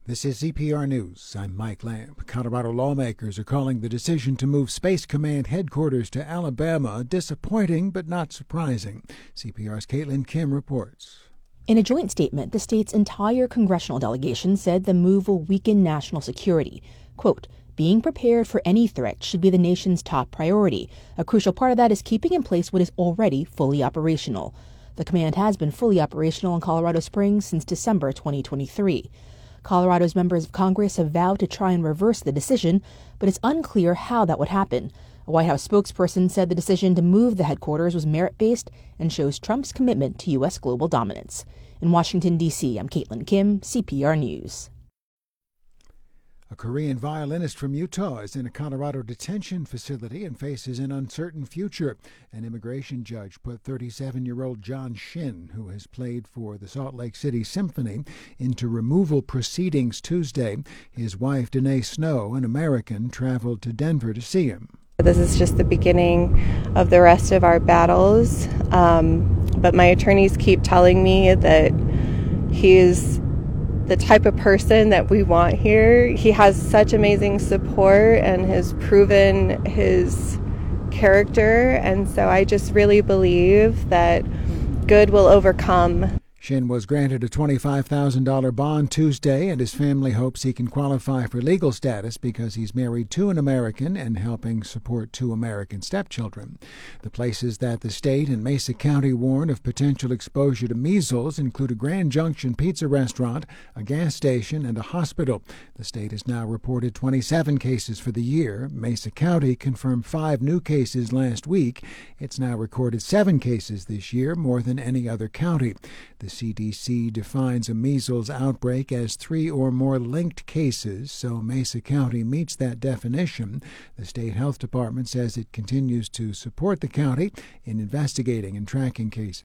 This is CPR News. I'm Mike Lamb. Colorado lawmakers are calling the decision to move Space Command headquarters to Alabama disappointing but not surprising. CPR's Caitlin Kim reports. In a joint statement, the state's entire congressional delegation said the move will weaken national security. Quote, being prepared for any threat should be the nation's top priority. A crucial part of that is keeping in place what is already fully operational. The command has been fully operational in Colorado Springs since December 2023. Colorado's members of Congress have vowed to try and reverse the decision, but it's unclear how that would happen. A White House spokesperson said the decision to move the headquarters was merit-based and shows Trump's commitment to U.S. global dominance. In Washington, D.C., I'm Caitlin Kim, CPR News. A Korean violinist from Utah is in a Colorado detention facility and faces an uncertain future. An immigration judge put 37-year-old John Shin, who has played for the Salt Lake City Symphony, into removal proceedings Tuesday. His wife, Danae Snow, an American, traveled to Denver to see him. This is just the beginning of the rest of our battles, but my attorneys keep telling me that he's the type of person that we want here. He has such amazing support and has proven his character, and so I just really believe that good will overcome. Shin was granted a $25,000 bond Tuesday, and his family hopes he can qualify for legal status because he's married to an American and helping support 2 American stepchildren. The places that the state and Mesa County warn of potential exposure to measles include a Grand Junction pizza restaurant, a gas station, and a hospital. The state has now reported 27 cases for the year. Mesa County confirmed 5 new cases last week. It's now recorded 7 cases this year, more than any other county. The CDC defines a measles outbreak as 3 or more linked cases, so Mesa County meets that definition. The state health department says it continues to support the county in investigating and tracking cases.